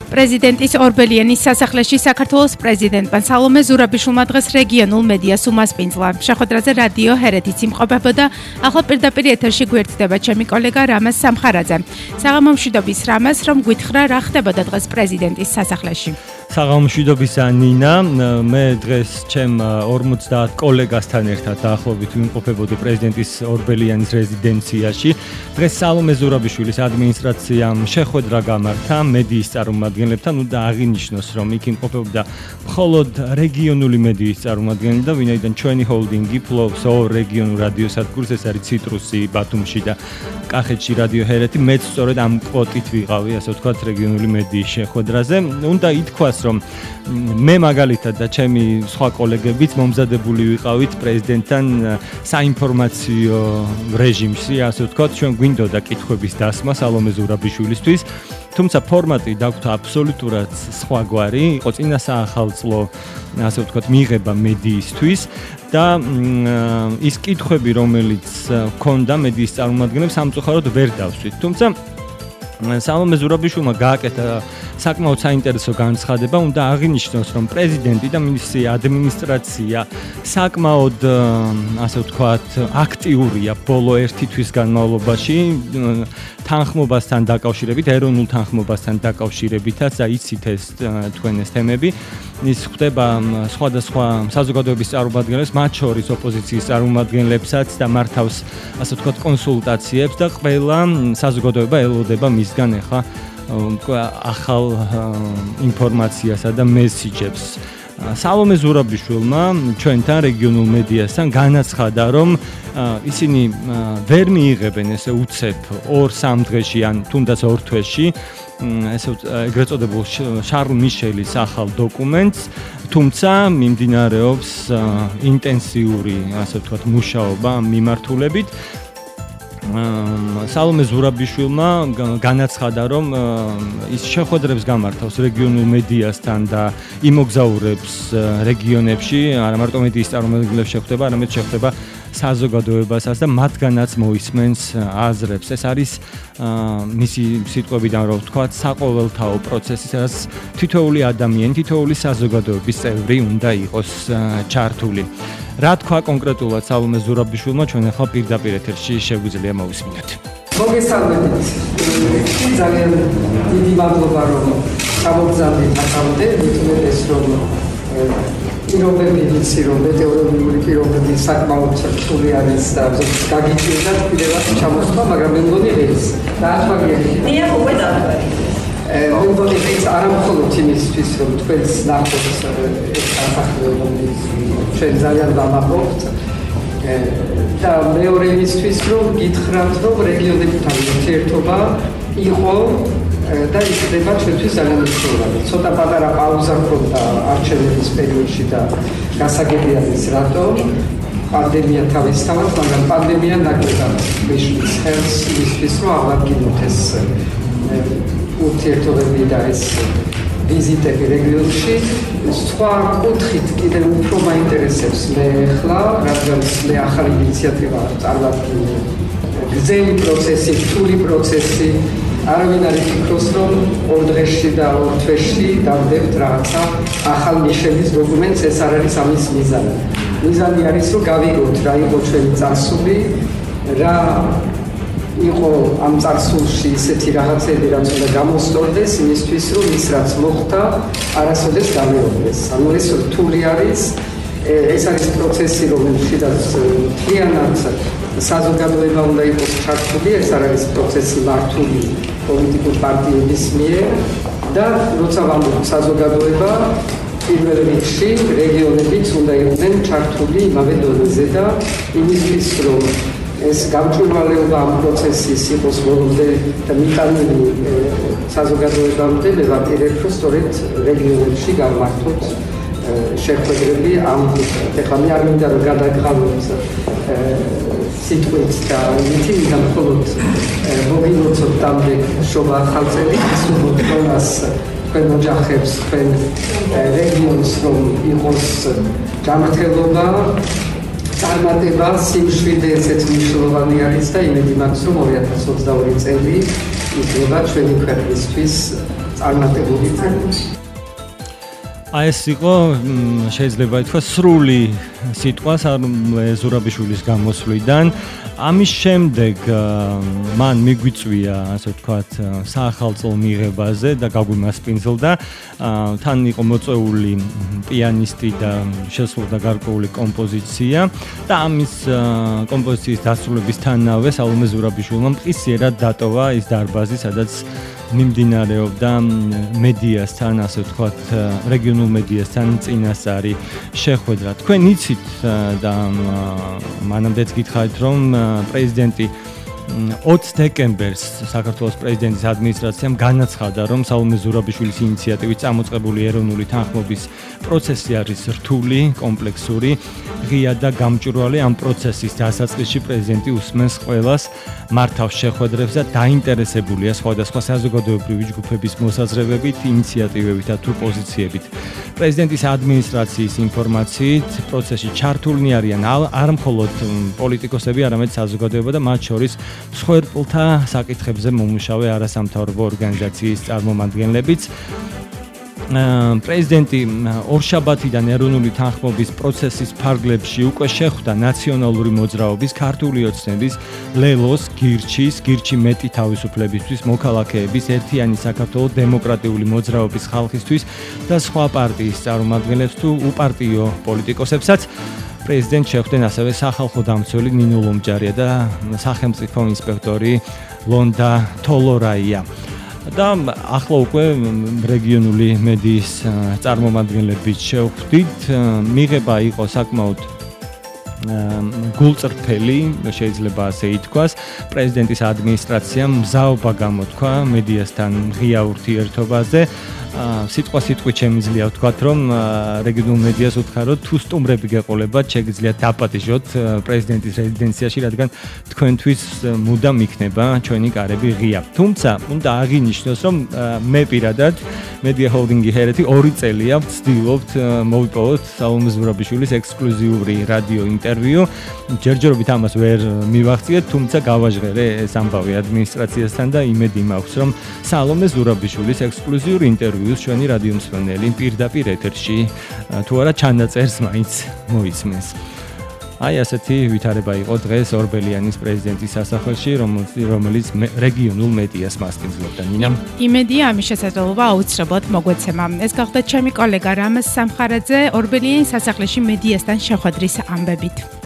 პრეზიდენტის ორბელიანის სასახლეში საქართველოს პრეზიდენტმა სალომე ზურაბიშვილმა დღეს რეგიონულ მედიას უმასპინძლა. შეხვედრაზე რადიო ჰერეთის იმყოფებოდა. ახლა პირდაპირ ეთერში გვერდდება ჩემი კოლეგა რამაზ სამხარაძე. საღამო მშვიდობის რამაზ, რომ გითხრა რა ხდებოდა დღეს პრეზიდენტის სასახლეში. საღამო მშვიდობისა ნინა, მე დღეს ჩემ 50 კოლეგასთან ერთად დაახლოებით ვიმყოფებოდი პრეზიდენტის ორბელიანის რეზიდენციაში. დღეს სალომე ზურაბიშვილის ადმინისტრაციამ შეხვედრა გამართა მედიის წარმომადგენლებთან, და აღინიშნოს, რომ იქ იმყოფებოდა მხოლოდ რეგიონული მედიის წარმომადგენლები და ვინაიდან ჩვენი ჰოლდინგი ფლობს ორ რეგიონულ რადიოსადგურს, ეს არის ციტრუსი ბათუმში და კახეთში რადიო ჰერეთი, მეც სწორედ ამ კვოტით ვიყავი, ასე ვთქვათ, რეგიონული მედიის შეხვედრაზე. უნდა ითქვას, რომ მე მაგალითად და ჩემი სხვა კოლეგებიც მომზადებული ვიყავით პრეზიდენტთან საინფორმაციო რეჟიმში, ასე ვთქვათ, ჩვენ გვინდოდა კითხვების დასმა სალომე ზურაბიშვილისთვის. თუმცა ფორმატი დაგვთ აბსოლუტურად სხვაგვარი, იყო წინა საახალწლო, ასე ვთქვათ, მიღება მედიისთვის და ის კითხვები, რომელიც ჰქონდა მედიის წარმომადგენლებს, სამწუხაროდ ვერ დავსვით. თუმცა სალომე ზურაბიშვილმა გააკეთა საკმაოდ საინტერესო განცხადება, უნდა აღინიშნოს, რომ პრეზიდენტი და მისი ადმინისტრაცია საკმაოდ, ასე ვთქვათ, აქტიურია ბოლო 1 თვის განმავლობაში თანხმობასთან დაკავშირებით, ეროვნულ თანხმობასთან დაკავშირებითაც და იცით ეს თქვენ ეს თემები. ის ხდება სხვადასხვა საზოგადოების წარმომადგენლებს, მათ შორის ოპოზიციის წარმომადგენლებსაც და მართავს, ასე ვთქვათ, კონსულტაციებს და ყველა საზოგადოება ელოდება მისგან ახლა ახალ ინფორმაციასა და მესიჯებს. სალომე ზურაბიშვილმა ჩვენთან რეგიონულ მედიასთან განაცხადა, რომ ისინი ვერ მიიღებენ ესე უცებ 2-3 დღეში ან თუნდაც 2 თვეში ესე ეგრეთ წოდებულ შარლ მიშელის ახალ დოკუმენტს, თუმცა მიმდინარეობს ინტენსიური, ასე ვთქვათ, მუშაობა მიმართულებით. სალომე ზურაბიშვილმა განაცხადა, რომ ის შეხვედრებს გამართავს რეგიონულ მედიასთან და იმოგზაურებს რეგიონებში, არა მარტო მედიის წარმომადგენლებს შეხვდება, არამედ შეხვდება საზოგადოებასაც და მათგანაც მოისმენს აზრებს. ეს არის მისი სიტყვებიდან რომ ვთქვათ, საყოველთაო პროცესი, სადაც თითოეული ადამიანი, თითოეული საზოგადოების წევრი უნდა იყოს ჩართული. რა თქვა კონკრეტულად სალომე ზურაბიშვილმა, ჩვენ ახლა პირდაპირ ეთერში შეგვიძლია მოვისმინოთ. მოგესალმებით. ძალიან დიდი მადლობა, რომ გამოგზავნით აქამდე, ვიტყოდეს, რომ პირობები ვიცი, რომ მეტეოროლოგიური პირობები საკმაოდ რთული არის და გაგიჭირდა პირებად ჩამოსვლა, მაგრამ მე მგონი ეს. დააჩვაგები. მე უკვე დავთვალე. მე მგონი ეს არა მხოლოდ იმისთვის, რომ თქვენს ნახოთ ეს სახეობები ჩვენ ძალიან ვამაყობთ და მეორე იმისთვის, რომ გითხრათ, რომ რეგიონებთან ურთიერთობა იყო და იქნება ჩვენთვის ძალიან მნიშვნელოვანი. ცოტა პატარა პაუზა ჰქონდა არჩევნების პერიოდში და გასაგები არის რატომ პანდემია თავისთავად, მაგრამ პანდემია ნაკლებად მიშვის ხელს იმისთვის, რომ აღადგინოთ ეს ურთიერთობები და ეს ვიზიტები რეგიონში. სხვა კუთხით კიდევ უფრო მაინტერესებს მე ახლა, რადგან მე ახალი ინიციატივა წარმოვიდგინე. გრძელი პროცესი, რთული პროცესი. არავინ არ იფიქროს, რომ 2 დღეში და 2 თვეში დავდებთ რაღაცა ახალ მიშელის დოკუმენტს, ეს არ არის ამის მიზანი. მიზანი არის, რომ გავიგოთ რა იყო ჩვენი წარსული, რა იყო ამ წარსულში ისეთი რაღაცები, რაც უნდა გამოსწორდეს იმისთვის, რომ ის რაც მოხდა, არასოდეს გამეორდეს. ანუ ეს რთული არის, ეს არის პროცესი, რომელშიც მთლიანად საზოგადოება უნდა იყოს ჩართული, ეს არ არის პროცესი მართული პოლიტიკურ პარტიების მიერ და როცა ვამბობ საზოგადოება, პირველ რიგში რეგიონებიც უნდა იყვნენ ჩართული იმავე დონეზე და იმისთვის, რომ ეს გამჭვირვალეობა ამ პროცესის იყოს ბოლომდე და მიტანილი საზოგადოებამდე, მე ვაპირებ, რომ სწორედ რეგიონებში გამართოთ შეხვედრები ამ ეხლა მე არ მინდა რომ გადაგყავოთ სიტყვით და მითი მხოლოდ მოგილოცოთ დამდე შობა ახალწელი სულ თონას თქვენ ოჯახებს თქვენ რეგიონს რომ იყოს ჯანმრთელობა წარმატება სიმშვიდე ესეც მნიშვნელოვანი არის და იმედი მაქვს რომ 2022 წელი იქნება ჩვენი ქვეყნისთვის წარმატებული წერილი. აი ეს იყო შეიძლება ითქვას სრული სიტყვა ზურაბიშვილის გამოსვლიდან. ამის შემდეგ მან მიგვიწვია, ასე ვთქვათ, საახალწლო მიღებაზე და გაგვიმასპინძლდა. თან იყო მოწვეული პიანისტი და შესრულდა გარკვეული კომპოზიცია და ამის კომპოზიციის დასრულებისთანავე სალომე ზურაბიშვილმა მყისიერად დატოვა ის დარბაზი, სადაც მიმდინარეობდა მედიასთან, ასე ვთქვათ, რეგიონულ მედიასთან წინასწარი შეხვედრა. თქვენ იცით და მანამდეც გითხარით, რომ პრეზიდენტი 20 დეკემბერს საქართველოს პრეზიდენტის ადმინისტრაციამ განაცხადა, რომ სალომე ზურაბიშვილის ინიციატივით წამოწყებული ეროვნული თანხმობის პროცესი არის რთული, კომპლექსური, ღია და გამჭვირვალე. ამ პროცესის დასაწყისში პრეზიდენტი უსმენს ყველას, მართავს შეხვედრებს და დაინტერესებულია სხვადასხვა საზოგადოებრივი ჯგუფების მოსაზრებებით, ინიციატივებით და თუ პოზიციებით. პრეზიდენტის ადმინისტრაციის ინფორმაციით, პროცესში ჩართულნი არიან არ მხოლოდ პოლიტიკოსები, არამედ საზოგადოება და მათ შორის მსხვერპლთა საკითხებზე მომუშავე არასამთავრობო ორგანიზაციის წარმომადგენლებიც. პრეზიდენტი ორშაბათიდან ეროვნული თანხმობის პროცესის ფარგლებში უკვე შეხვდა ნაციონალური მოძრაობის, ქართული ოცნების, ლელოს, გირჩი მეტი თავისუფლებისთვის, მოქალაქეების, ერთიანი საქართველოს დემოკრატიული მოძრაობის ხალხისთვის და სხვა პარტიის წარმომადგენლებს თუ უპარტიო პოლიტიკოსებსაც. პრეზიდენტს შეხვდნენ ასევე სახალხო დამცველი ნინო ლომჯარია და სახელმწიფო ინსპექტორი ლონდა თოლორაია. და ახლა უკვე რეგიონული მედიის წარმომადგენლებით შევხვდით. მიღება იყო საკმაოდ გულწრფელი, შეიძლება ასე ითქვას. პრეზიდენტის ადმინისტრაციამ მზაობა გამოთქვა მედიასთან ღია ურთიერთობაზე. სიტყვით შემიძლია ვთქვათ, რომ რეგიონულ მედიას უთხაროთ, თუ სტუმრები გეყოლებათ, შეგიძლიათ დაპატიჟოთ პრეზიდენტის რეზიდენციაში, რადგან თქვენთვის მუდამ იქნება ჩვენი კარები ღია. თუმცა, უნდა აღინიშნოს, რომ მე პირადად მედია ჰოლდინგი ჰერეთი 2 წელია ვცდილობთ მოვიპოვოთ სალომე ზურაბიშვილის ექსკლუზიური რადიო ინტერვიუ. ჯერჯერობით ამას ვერ მივაღწიეთ, თუმცა გავაჟღერე ეს ამბავი ადმინისტრაციასთან და იმედი მაქვს, რომ სალომე ზურაბიშვილის ექსკლუზიური ინტერვიუ ჩვენი რადიო მსმენელი პირდაპირ ეთერში თუ არა ჩანაწერს მაინც მოისმენს. აი ასეთი ვითარება იყო დღეს ორბელიანის პრეზიდენტის სასახლეში, რომელიც რეგიონულ მედიას მასპინძლობდა. ნინა, იმედია ამის შესაძლებლობა აუცილებლად მოგვეცემა. ეს გახლდათ ჩემი კოლეგა რამაზ სამხარაძე ორბელიანის სასახლეში მედიასთან შეხვედრის ამბებით.